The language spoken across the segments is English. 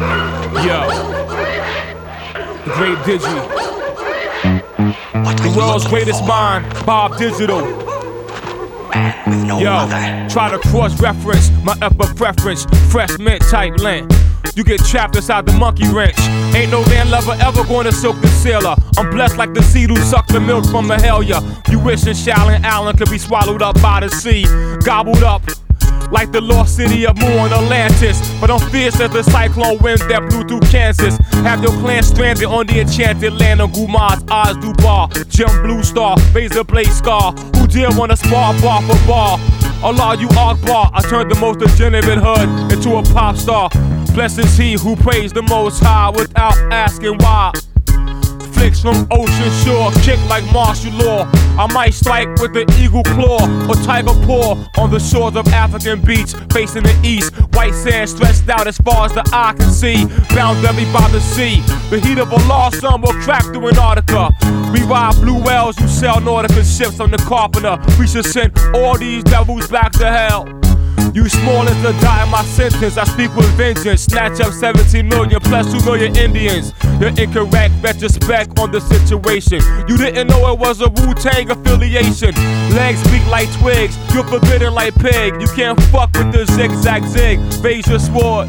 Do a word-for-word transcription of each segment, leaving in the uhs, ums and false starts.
Yo, the great Digi, the world's greatest mind, Bob Digital. No Yo, mother. try to cross-reference my upper preference, fresh mint type lint. You get trapped inside the monkey wrench. Ain't no land lover ever gonna silk the sailor. I'm blessed like the seed who sucked the milk from the Hellier. You wishing Shaolin Allen could be swallowed up by the sea, gobbled up like the lost city of Moon, Atlantis. But I'm fierce as the cyclone winds that blew through Kansas. Have your clan stranded on the enchanted land of Gumas, Oz Dubar, Jim Blue Star, Razor Blade Scar. Who dare wanna spar bar for bar? Allah, you Akbar. I turned the most degenerate hood into a pop star. Blessed is he who prays the most high without asking why. Flicks from ocean shore, kick like martial law. I might strike with the eagle claw or tiger paw on the shores of African beach, facing the east. White sand stretched out as far as the eye can see, bound heavy by the sea. The heat of a lost sun will crack through Antarctica. We ride blue whales who sail Nautica ships on the Carpenter. We should send all these devils back to hell. You small as the dot in my sentence, I speak with vengeance. Snatch up seventeen million plus two million Indians. You're incorrect, retrospect on the situation. You didn't know it was a Wu-Tang affiliation. Legs speak like twigs, you're forbidden like pig. You can't fuck with the zigzag zig. Raise your sword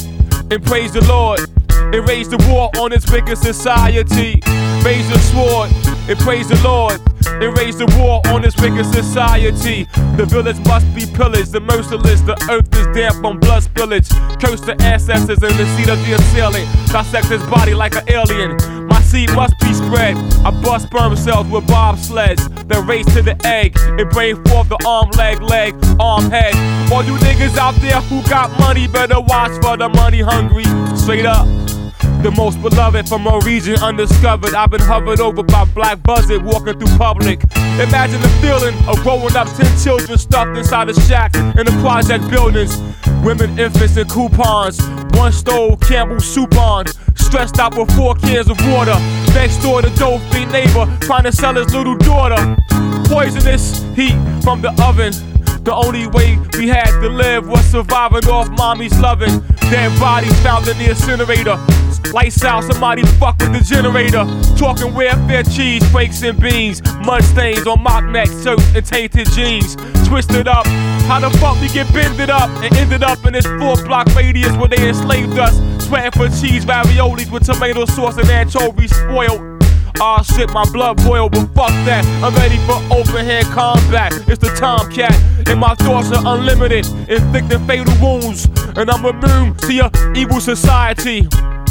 and praise the Lord. And raise the war on this wicked society. Raise your sword and praise the Lord. And raise the war on this wicked society. The village must be pillaged, the merciless. The earth is damp from blood spillage. Curse the ancestors and the seed of the assailant. Dissect his body like an alien. My seed must be spread. I bust sperm cells with bobsleds. Then race to the egg and bring forth the arm, leg, leg, arm, head. All you niggas out there who got money better watch for the money hungry. Straight up. The most beloved from a region undiscovered. I've been hovered over by black buzzard walking through public. Imagine the feeling of growing up ten children stuffed inside a shack in the project buildings. Women, infants, and coupons. One stove, Campbell soup on. Stressed out with four cans of water. Next door, the dope-fiend neighbor trying to sell his little daughter. Poisonous heat from the oven. The only way we had to live was surviving off mommy's loving. Dead bodies found in the incinerator. Lights out, somebody fuck with the generator. Talking welfare cheese, flakes and beans. Mud stains on mock necks, shirts and tainted jeans. Twisted up, how the fuck we get bended up and ended up in this four block radius where they enslaved us. Sweating for cheese raviolis with tomato sauce and anchovies spoiled. Aw shit, my blood boiled, but fuck that. I'm ready for open hand combat. It's the Tomcat, and my thoughts are unlimited, inflicting fatal wounds. And I'm immune to your evil society.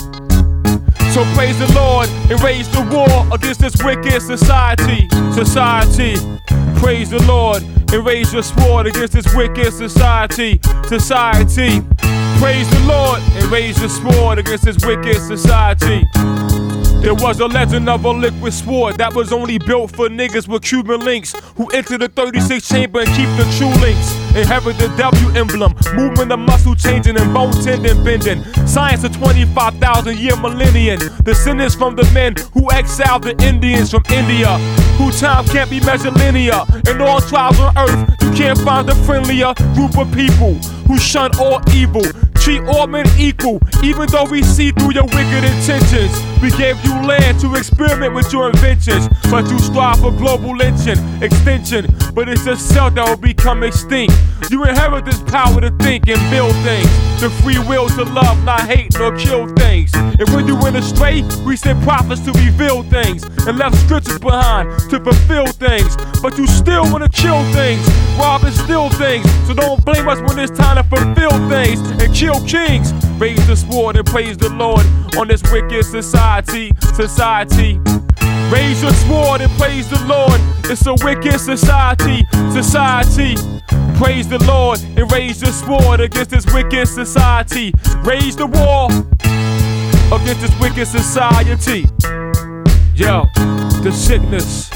So praise the Lord and raise the war against this wicked society. Society. Praise the Lord and raise your sword against this wicked society. Society. Praise the Lord and raise your sword against this wicked society. There was a legend of a liquid sword that was only built for niggas with Cuban links who enter the thirty-six chamber and keep the true links. Inherit the W emblem, movement of muscle changing and bone tendon bending. Science of twenty-five thousand year millennium. Descendants from the men who exiled the Indians from India, whose time can't be measured linear. In all tribes on earth, you can't find a friendlier group of people who shun all evil. Treat all men equal, even though we see through your wicked intentions. We gave you land to experiment with your inventions, but you strive for global lynching, extension. But it's just self that will become extinct. You inherit this power to think and build things, the free will to love, not hate nor kill things. And when you went astray, we sent prophets to reveal things and left scriptures behind to fulfill things. But you still wanna kill things, rob and steal things. So don't blame us when it's time to fulfill things and kill kings. Raise the sword and praise the Lord on this wicked society. Society. Raise your sword and praise the Lord. It's a wicked society. Society. Praise the Lord and raise your sword against this wicked society. Raise the war against this wicked society. Yo, the sickness.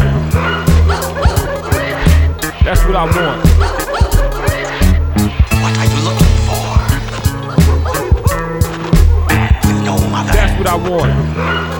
That's what I want. What are you looking for? Man with no mother. That's what I want.